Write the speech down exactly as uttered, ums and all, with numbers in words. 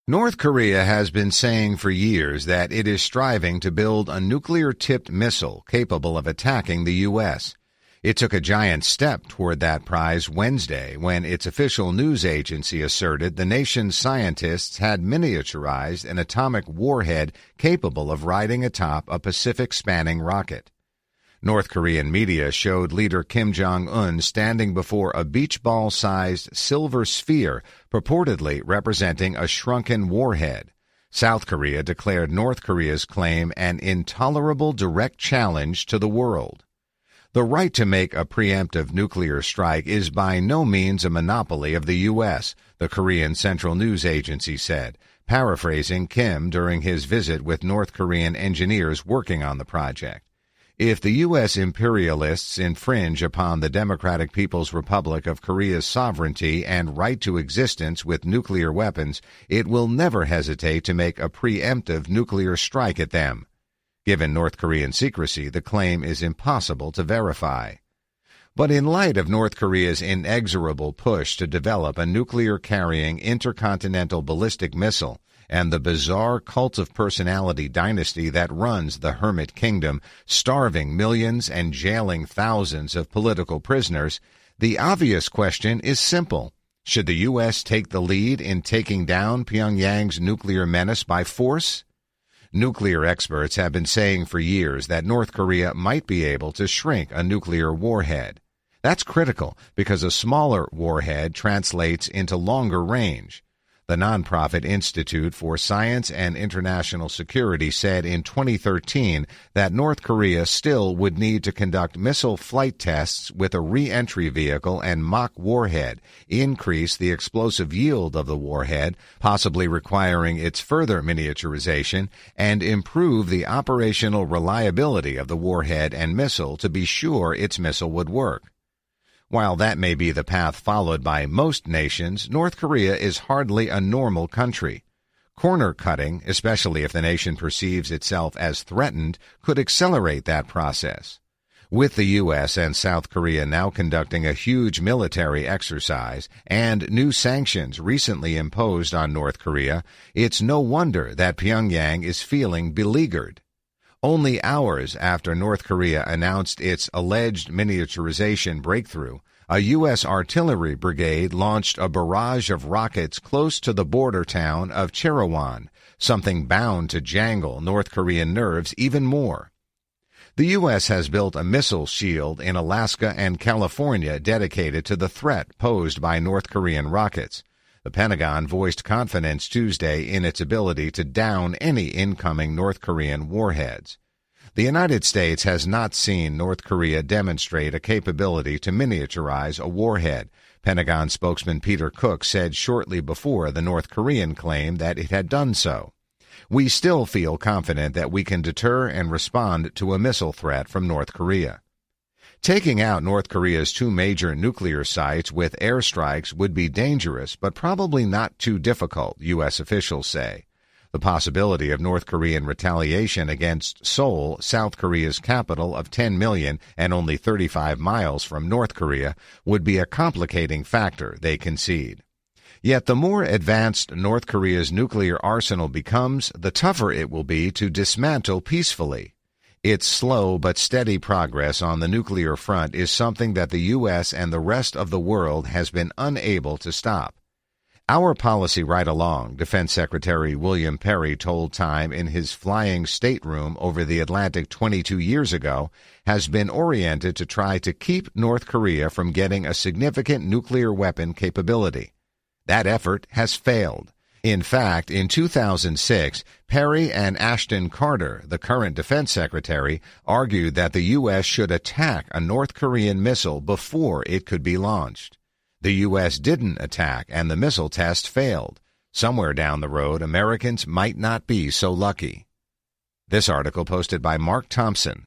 North Korea has been saying for years that it is striving to build a nuclear-tipped missile capable of attacking the U S. It took a giant step toward that prize Wednesday when its official news agency asserted the nation's scientists had miniaturized an atomic warhead capable of riding atop a Pacific-spanning rocket. North Korean media showed leader Kim Jong-un standing before a beach ball-sized silver sphere purportedly representing a shrunken warhead. South Korea declared North Korea's claim an intolerable direct challenge to the world. The right to make a preemptive nuclear strike is by no means a monopoly of the U S, the Korean Central News Agency said, paraphrasing Kim during his visit with North Korean engineers working on the project. If the U S imperialists infringe upon the Democratic People's Republic of Korea's sovereignty and right to existence with nuclear weapons, it will never hesitate to make a preemptive nuclear strike at them. Given North Korean secrecy, the claim is impossible to verify. But in light of North Korea's inexorable push to develop a nuclear-carrying intercontinental ballistic missile, and the bizarre cult of personality dynasty that runs the Hermit Kingdom, starving millions and jailing thousands of political prisoners, the obvious question is simple. Should the U S take the lead in taking down Pyongyang's nuclear menace by force? Nuclear experts have been saying for years that North Korea might be able to shrink a nuclear warhead. That's critical because a smaller warhead translates into longer range. The nonprofit Institute for Science and International Security said in twenty thirteen that North Korea still would need to conduct missile flight tests with a re-entry vehicle and mock warhead, increase the explosive yield of the warhead, possibly requiring its further miniaturization, and improve the operational reliability of the warhead and missile to be sure its missile would work. While that may be the path followed by most nations, North Korea is hardly a normal country. Corner cutting, especially if the nation perceives itself as threatened, could accelerate that process. With the U S and South Korea now conducting a huge military exercise and new sanctions recently imposed on North Korea, it's no wonder that Pyongyang is feeling beleaguered. Only hours after North Korea announced its alleged miniaturization breakthrough, a U S artillery brigade launched a barrage of rockets close to the border town of Cherawan, something bound to jangle North Korean nerves even more. The U S has built a missile shield in Alaska and California dedicated to the threat posed by North Korean rockets. The Pentagon voiced confidence Tuesday in its ability to down any incoming North Korean warheads. The United States has not seen North Korea demonstrate a capability to miniaturize a warhead, Pentagon spokesman Peter Cook said shortly before the North Korean claim that it had done so. We still feel confident that we can deter and respond to a missile threat from North Korea. Taking out North Korea's two major nuclear sites with airstrikes would be dangerous, but probably not too difficult, U S officials say. The possibility of North Korean retaliation against Seoul, South Korea's capital of ten million and only thirty-five miles from North Korea, would be a complicating factor, they concede. Yet the more advanced North Korea's nuclear arsenal becomes, the tougher it will be to dismantle peacefully. Its slow but steady progress on the nuclear front is something that the U S and the rest of the world has been unable to stop. Our policy right along, Defense Secretary William Perry told Time in his flying stateroom over the Atlantic twenty-two years ago, has been oriented to try to keep North Korea from getting a significant nuclear weapon capability. That effort has failed. In fact, in two thousand six, Perry and Ashton Carter, the current defense secretary, argued that the U S should attack a North Korean missile before it could be launched. The U S didn't attack, and the missile test failed. Somewhere down the road, Americans might not be so lucky. This article posted by Mark Thompson.